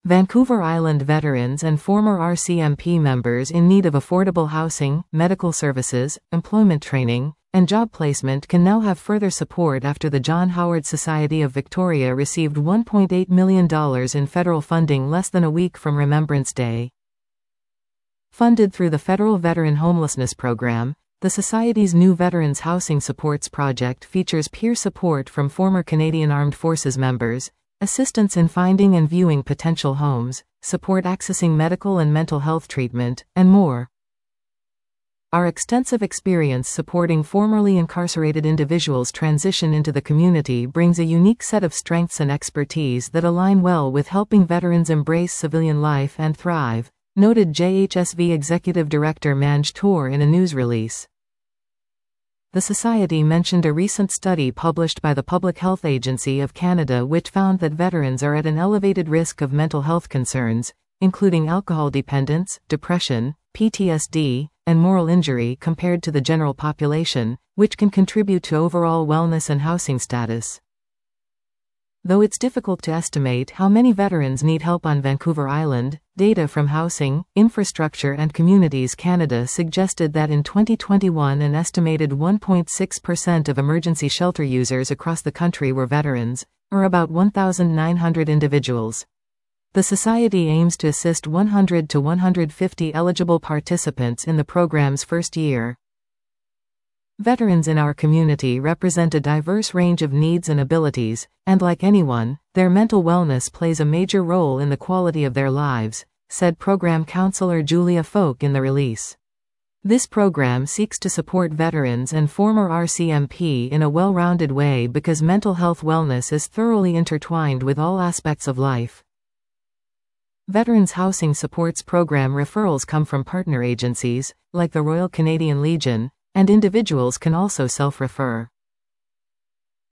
Vancouver Island veterans and former RCMP members in need of affordable housing, medical services, employment training, and job placement can now have further support after the John Howard Society of Victoria received $1.8 million in federal funding less than a week from Remembrance Day. Funded through the Federal Veteran Homelessness Program, the Society's new Veterans Housing Supports Project features peer support from former Canadian Armed Forces members, assistance in finding and viewing potential homes, support accessing medical and mental health treatment, and more. Our extensive experience supporting formerly incarcerated individuals transition into the community brings a unique set of strengths and expertise that align well with helping veterans embrace civilian life and thrive, noted JHSV Executive Director Manj Toor in a news release. The Society mentioned a recent study published by the Public Health Agency of Canada which found that veterans are at an elevated risk of mental health concerns, including alcohol dependence, depression, PTSD, and moral injury compared to the general population, which can contribute to overall wellness and housing status. Though it's difficult to estimate how many veterans need help on Vancouver Island, data from Housing, Infrastructure and Communities Canada suggested that in 2021 an estimated 1.6% of emergency shelter users across the country were veterans, or about 1,900 individuals. The Society aims to assist 100 to 150 eligible participants in the program's first year. Veterans in our community represent a diverse range of needs and abilities, and like anyone, their mental wellness plays a major role in the quality of their lives, said Program Counselor Julia Folk in the release. This program seeks to support veterans and former RCMP in a well-rounded way because mental health wellness is thoroughly intertwined with all aspects of life. Veterans Housing Supports Program referrals come from partner agencies, like the Royal Canadian Legion, and individuals can also self-refer.